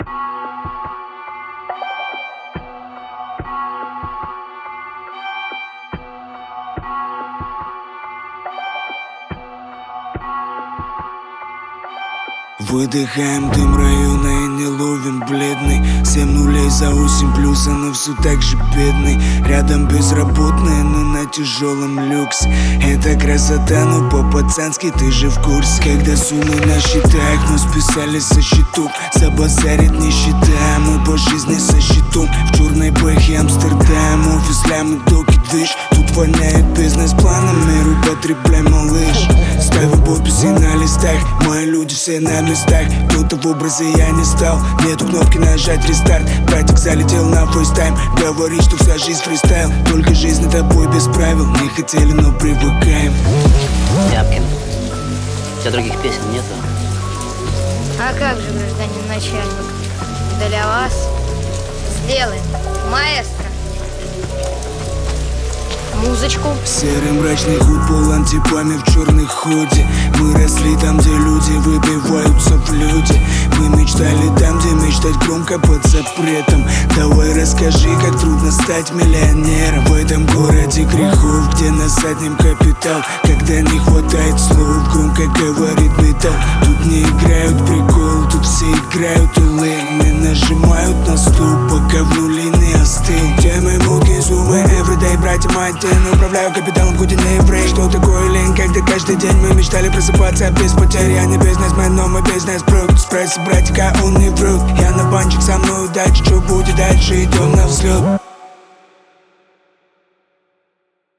Выдыхаем дым района и не ловим бледный 7 нулей за 8 плюс, но все так же бедный. Рядом безработные, но на тяжелом люксе. Это красота, но по-пацански ты же в курсе. Когда суммы на счетах, мы списали со счетов. Забазарит нищета, мы по жизни со счетом. В черной бэхе Амстердам, офис лямы, доки дышь. Тут воняет бизнес-планами, руб потребляй, малыш. Ставим подписи на листах, мои люди все на местах. Кто-то в образе я не стал, нету кнопки нажать рестарт. Братик залетел на фейстайм, говорит, что вся жизнь фристайл. Только жизнь над тобой без правил, не хотели, но привыкаем. Ляпкин, у тебя других песен нету? А как же, гражданин начальник? Для вас сделаем, маэстро. Музычку. Серый мрачный футбол, антипами в черной ходе. Мы росли там, где люди выбиваются в люди. Мы мечтали там, где мечтать громко под запретом. Давай расскажи, как трудно стать миллионером в этом городе грехов, где на заднем капитал. Когда не хватает слов, громко говорит металл. Тут не играют прикол, тут все играют улыб. Не нажимают на стул, пока в нули не остыл. Темы муки, суммы, everyday, братья, мать. Не управляю капиталом, хоть и не еврей. Что такое лень, когда каждый день мы мечтали просыпаться без потерь. Я не бизнесмен, но мы бизнес-продукт. Спроси братика, он не врут. Я на банчик, со мной удачи, что будет дальше, идем на взлет.